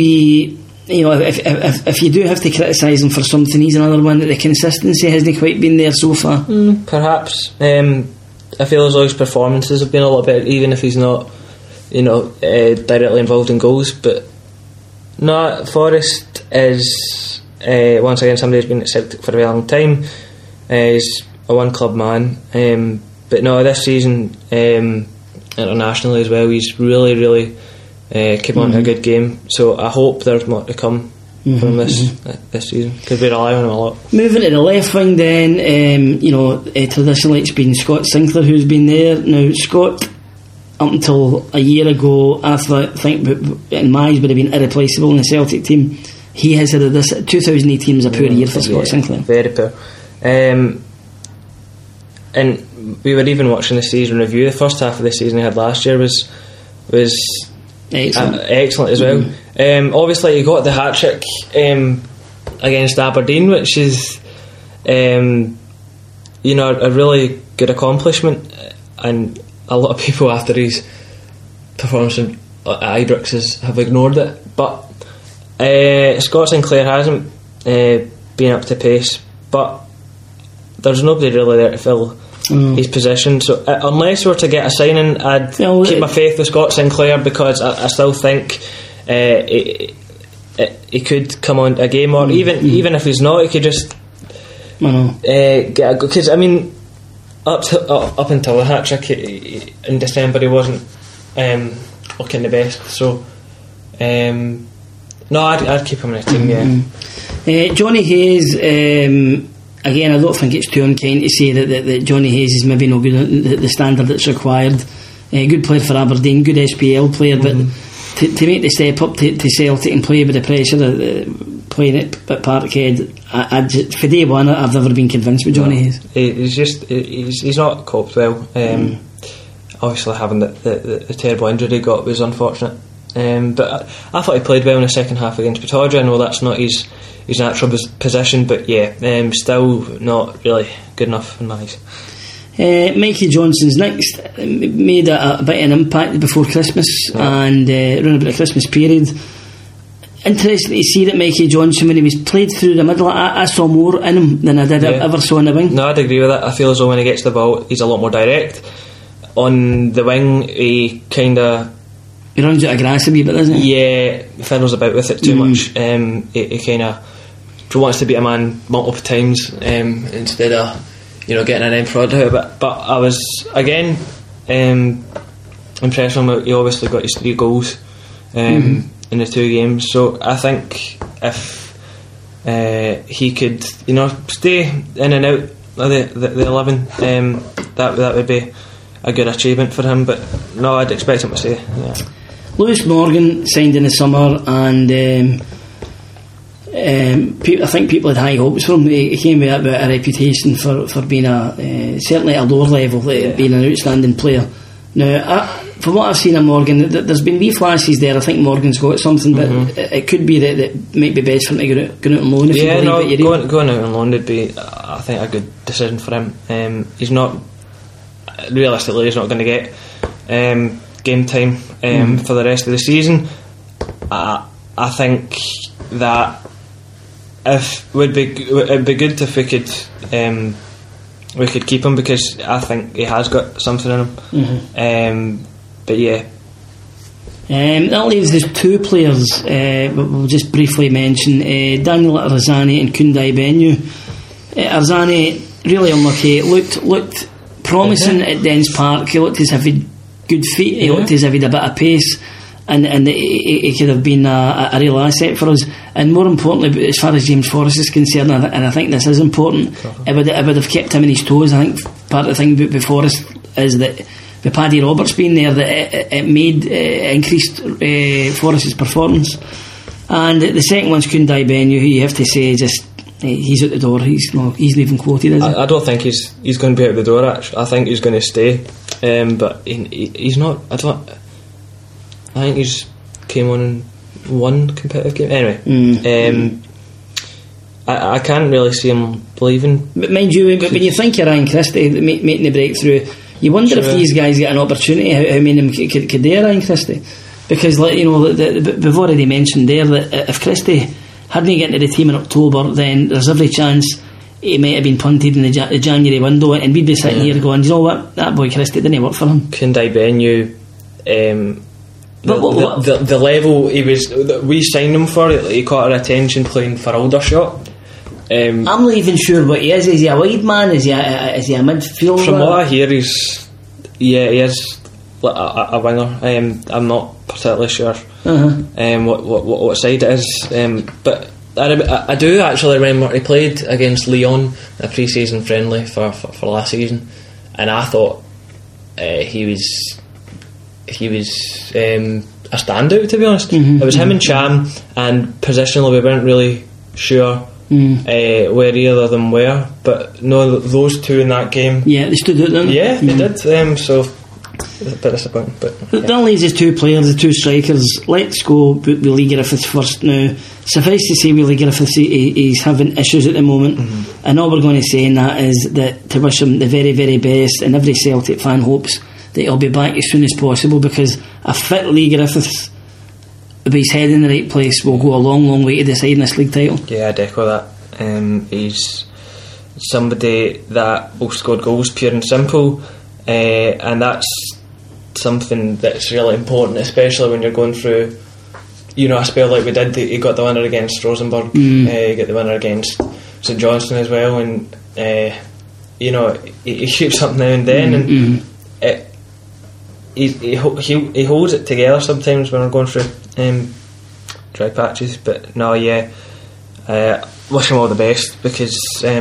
if you do have to criticise him for something, he's another one that the consistency hasn't quite been there so far. Perhaps. I feel as though his performances have been a lot better, even if he's not directly involved in goals. But no, Forrest is once again somebody who's been at Celtic for a very long time. He's a one club man, but no, this season internationally as well, he's really, really came on to a good game. So I hope there's more to come from this season, because we rely on him a lot. Moving to the left wing then, traditionally it's been Scott Sinclair who's been there. Now Scott, up until a year ago, I think in my eyes would have been irreplaceable in the Celtic team. He has had this 2018 was a poor year for Scott Sinclair. Very poor. And we were even watching the season review. The first half of the season he had last year was excellent as well. Obviously he got the hat-trick against Aberdeen, which is a really good accomplishment, and a lot of people after his performance at Ibrox have ignored it. But Scott Sinclair hasn't been up to pace, but there's nobody really there to fill his position. So unless we were to get a signing, I'd keep my faith with Scott Sinclair, because I still think he could come on a game, or even if he's not, he could just get a go. Because I mean, up until the hat-trick in December, he wasn't looking the best. So no, I'd keep him in the team. Johnny Hayes, again, I don't think it's too unkind to say that Johnny Hayes is maybe no good at the standard that's required. Good player for Aberdeen, good SPL player, but to make the step up to Celtic and play with the pressure playing at Parkhead, for day one I've never been convinced with Johnny Hayes. He's not coped well. Obviously having the terrible injury he got was unfortunate, but I thought he played well in the second half against Pittodrie. I know that's not his natural position, but still not really good enough in my eyes. Mikey Johnson's next. Made a bit of an impact before Christmas and around about the Christmas period. Interesting to see that Mikey Johnson, when he was played through the middle, I saw more in him than I did ever saw in the wing. No, I'd agree with that. I feel as though when he gets the ball, he's a lot more direct. On the wing, he kind of He runs out of grass a wee bit, doesn't he? Yeah, fiddles about with it too much. He kind of wants to beat a man multiple times instead of getting an end product out of it. But I was again impressed with him. He obviously got his 3 goals in the 2 games. So I think if he could stay in and out of the 11, that would be a good achievement for him. But no, I'd expect him to stay. Yeah. Lewis Morgan signed in the summer, and I think people had high hopes for him. He came with a reputation for being certainly at a lower level, being an outstanding player. Now, from what I've seen of Morgan, there's been wee flashes there. I think Morgan's got something, but it could be that it might be best for him to go out on loan. Going out on loan would be, I think, a good decision for him. He's not realistically, he's not going to get game time for the rest of the season. I think that it'd be good if we could keep him, because I think he has got something in him. But yeah, that leaves the 2 players we'll just briefly mention, Daniel Arzani and Kundai Benyu. Arzani really unlucky. Looked promising at Dens Park. He looked as if he'd good feet. He looked as if he'd a bit of pace, and he could have been a real asset for us. And more importantly, as far as James Forrest is concerned, and I think this is important, it would have kept him on his toes. I think part of the thing with Forrest is that with Paddy Roberts being there, that it made increased Forrest's performance. And the second one's Kundai Benyu, who you have to say just he's out the door. He's not even quoted, is he? I don't think he's going to be out the door. Actually, I think he's going to stay. But he's not. I think he's came on in 1 competitive game. Anyway, I can't really see him leaving. But mind you, when you think of Ryan Christie making the breakthrough, you wonder if these guys get an opportunity, how many of them could dare Ryan Christie? Because we've already mentioned there that if Christie hadn't got into the team in October, then there's every chance he might have been punted in the January window, and we'd be sitting here going, you know what, that boy Christie didn't work for him. Kundai Benyu, the level we signed him for, he caught our attention playing for Aldershot. I'm not even sure what he is. Is he a wide man? Is he a midfielder? From what I hear, he is a winger. I'm not particularly sure what side it is, but I do actually remember he played against Lyon in a pre-season friendly for last season, and I thought he was a standout, to be honest. It was him and Cham, and positionally we weren't really sure where either of them were, but no, those 2 in that game, they stood out, didn't they? Yeah, they did. So a bit disappointing, but that leaves us 2 players, the 2 strikers. Let's go with Lee Griffiths first. Now, suffice to say, Lee Griffiths, he's having issues at the moment, and all we're going to say in that is that to wish him the very, very best, and every Celtic fan hopes that he'll be back as soon as possible, because a fit Lee Griffiths with his head in the right place will go a long, long way to deciding this league title. Yeah, I'd echo that. He's somebody that will score goals pure and simple, and that's something that's really important, especially when you're going through a spell like we did. He got the winner against Rosenborg, he got the winner against St Johnstone as well, and he shoots up now and then, and he holds it together sometimes when we're going through dry patches. But no, wish him all the best, because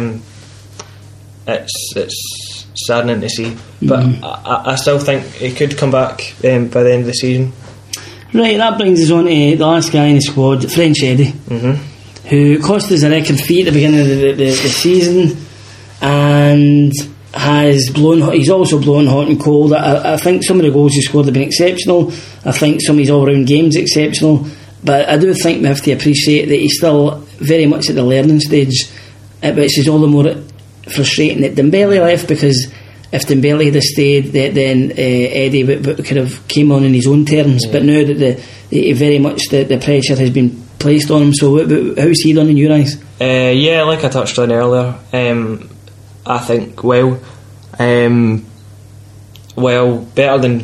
it's saddening to see, but I still think he could come back by the end of the season. Right, that brings us on to the last guy in the squad, French Eddie, who cost us a record fee at the beginning of the season, and he's also blown hot and cold. I think some of the goals he scored have been exceptional. I think some of his all-round games exceptional, but I do think we have to appreciate that he's still very much at the learning stage, which is all the more frustrating that Dembele left, because if Dembele had stayed, then Eddie could have came on in his own terms. But now that very much the pressure has been placed on him, so how's he done in your eyes? Like I touched on earlier, I think better than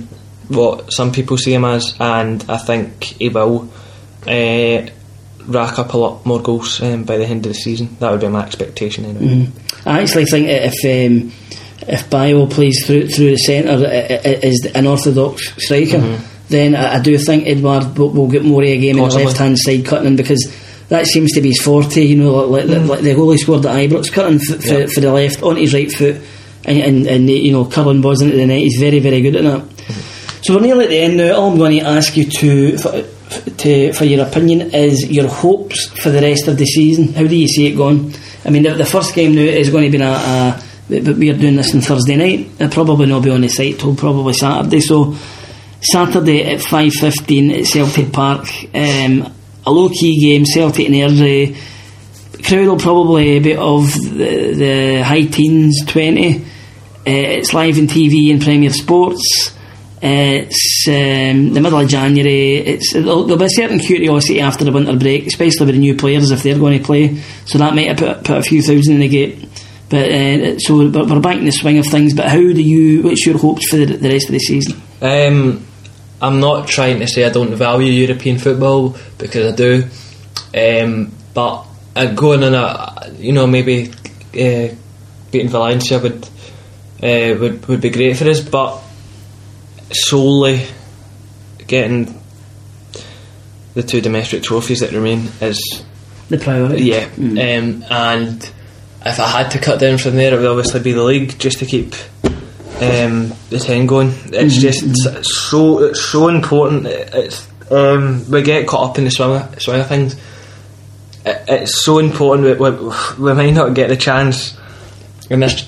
what some people see him as, and I think he will rack up a lot more goals by the end of the season. That would be my expectation anyway. I actually think if Bayo plays through the centre as an orthodox striker, then I do think Edouard will get more of a game Possibly. in the left hand side cutting in, because that seems to be his forte, you know, like the goal he scored at Ibrox, cutting for the left onto his right foot and you know, curling balls into the net. He's very, very good at that. So we're nearly at the end now. All I'm going to ask you for your opinion is your hopes for the rest of the season. How do you see it going? I mean, the first game now is going to be but we are doing this on Thursday night. It'll probably not be on the site till probably Saturday. So Saturday at 5:15 at Celtic Park, a low key game, Celtic and Airdrie. Crowd will probably be of the high teens, 20. It's live on TV and Premier Sports. It's the middle of January. There'll be a certain curiosity after the winter break, especially with the new players if they're going to play. So that might have put a few thousand in the gate. But so we're back in the swing of things. But what's your hopes for the rest of the season? I'm not trying to say I don't value European football, because I do. But going on maybe beating Valencia would be great for us, but solely getting the 2 domestic trophies that remain is the priority. Yeah. And if I had to cut down from there, it would obviously be the league, just to keep the 10 going. It's just so important. It's we get caught up in the swing of things. It's so important. We might not get the chance in this,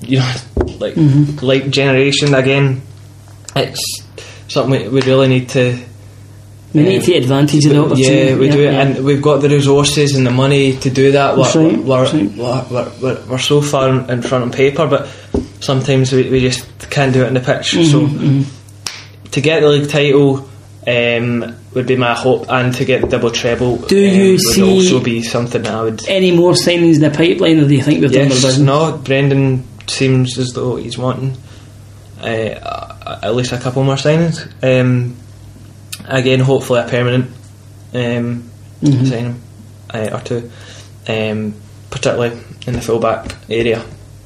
like generation again. It's something we really need to. We need to take advantage of the opportunity. Yeah, we do, and we've got the resources and the money to do that. We're so far in front on paper, but sometimes we just can't do it on the pitch. So to get the league title would be my hope, and to get the double treble would also be something that I would. Any more signings in the pipeline, or do you think we've done the business? No, Brendan seems as though he's wanting at least a couple more signings. Again, hopefully a permanent signing or two, particularly in the full-back area,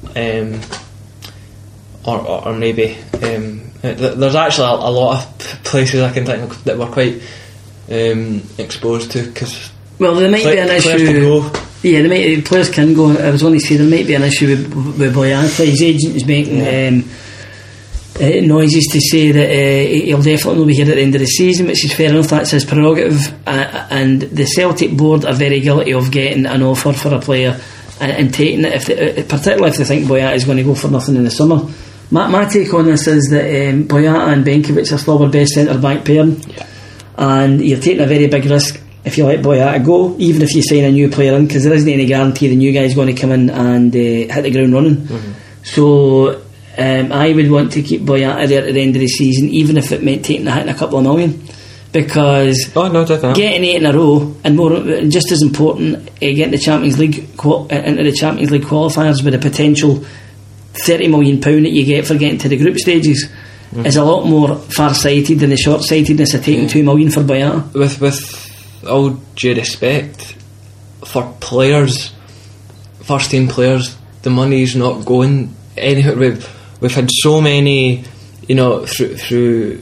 or maybe there's actually a lot of places I can think of that we're quite exposed to, because there might be an issue. Yeah, players can go. I was going to say there might be an issue with Boyata. His agent is making noises to say that he'll definitely not be here at the end of the season, which is fair enough. That's his prerogative, and the Celtic board are very guilty of getting an offer for a player and taking it, particularly if they think Boyata is going to go for nothing in the summer. My take on this is that Boyata and Benkovic are still our best centre back pairing, and you're taking a very big risk if you let Boyata go, even if you sign a new player in, because there isn't any guarantee the new guy's going to come in and hit the ground running. So I would want to keep Boyata there at the end of the season, even if it meant taking a hit in a couple of million, because getting 8 in a row, and just as important, getting the Champions League into the Champions League qualifiers with a potential £30 million that you get for getting to the group stages is a lot more far-sighted than the short-sightedness of taking 2 million for Boyata. With all due respect, for players, first team players, the money's not going anywhere. We've had so many, through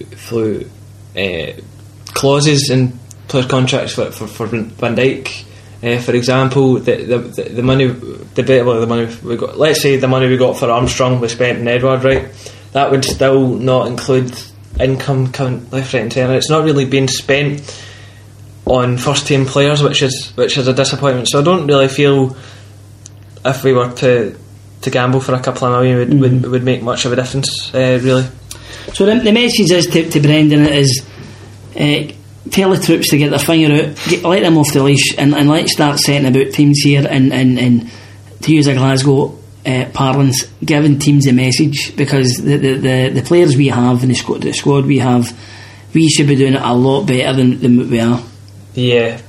clauses in players' contracts for Van Dijk, for example. The money we got. Let's say the money we got for Armstrong was spent in Edouard, right? That would still not include income coming left, right, and centre. It's not really being spent on first team players, which is a disappointment. So I don't really feel if we were to gamble for a couple of million would make much of a difference, really. So the message is to Brendan is tell the troops to get their finger out, let them off the leash, and let's start setting about teams here, and to use a Glasgow parlance, giving teams a message, because the players we have and the squad we have, we should be doing it a lot better than we are. Yeah.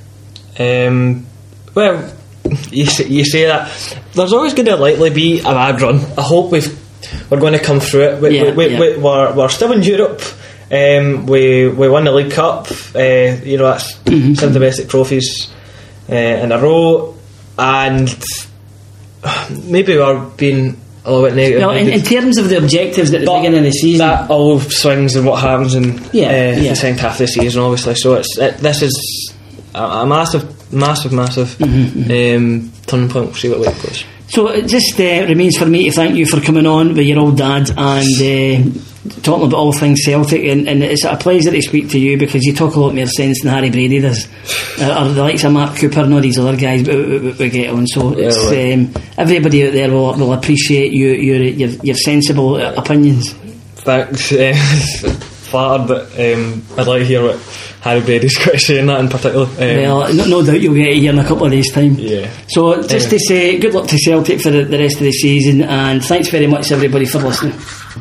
Well, you say that. There's always going to likely be a bad run. I hope we're going to come through it. We're still in Europe, We won the League Cup. That's some of the best trophies in a row, and maybe we're being a little bit negative. Well, in terms of the objectives at the beginning of the season, that all swings and what happens in the second half of the season, obviously. So this is a massive turning point. We'll see what way it goes. So it just remains for me to thank you for coming on with your old dad and talking about all things Celtic, and it's a pleasure to speak to you because you talk a lot more sense than Harry Brady does, or the likes of Mark Cooper and all these other guys we get on. So it's, everybody out there will appreciate your sensible opinions. Thanks. Flattered, but I'd like to hear what Harry Brady's got to say in that in particular. Well, no doubt you'll get it here in a couple of days' time. Yeah. So just to say good luck to Celtic for the rest of the season, and thanks very much everybody for listening.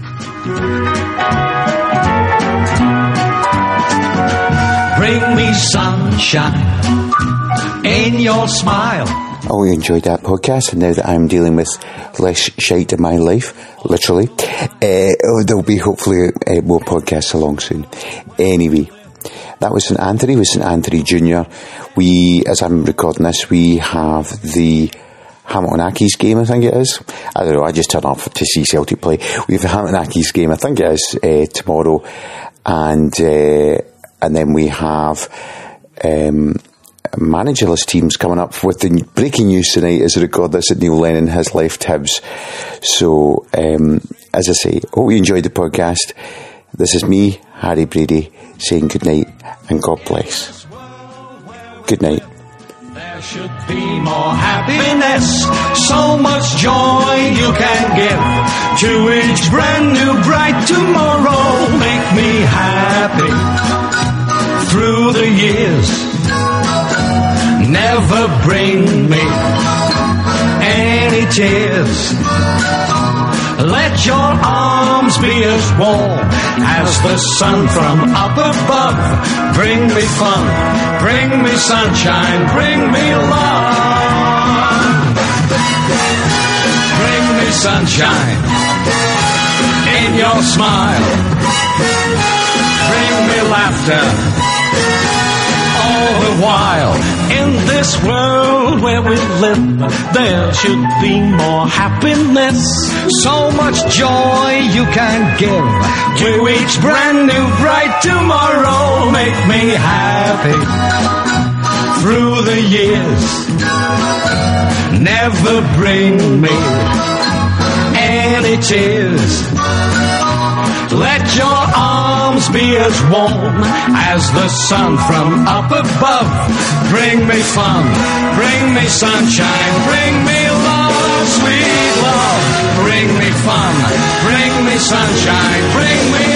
Bring me sunshine in your smile. Oh, we enjoyed that podcast, and now that I'm dealing with less shite in my life, literally, there'll be hopefully more podcasts along soon. Anyway, that was St Anthony with St Anthony Junior. As I'm recording this, we have the Hamilton Accies game, I think it is. I don't know, I just turn up to see Celtic play. We have the Hamilton Accies game, I think it is tomorrow, and then we have managerless teams coming up with the breaking news tonight as I record this that Neil Lennon has left Hibs. So as I say, hope you enjoyed the podcast. This is me, Harry Brady, saying good night and God bless. Good night. There should be more happiness, so much joy you can give to each brand new bright tomorrow. Make me happy through the years. Never bring me any tears. Let your arms be as warm as the sun from up above. Bring me fun, bring me sunshine, bring me love. Bring me sunshine in your smile. Bring me laughter all the while. In this world where we live, there should be more happiness. So much joy you can give to each brand new bright tomorrow. Make me happy through the years. Never bring me any tears. Let your arms be as warm as the sun from up above. Bring me fun, bring me sunshine, bring me love, sweet love. Bring me fun, bring me sunshine, bring me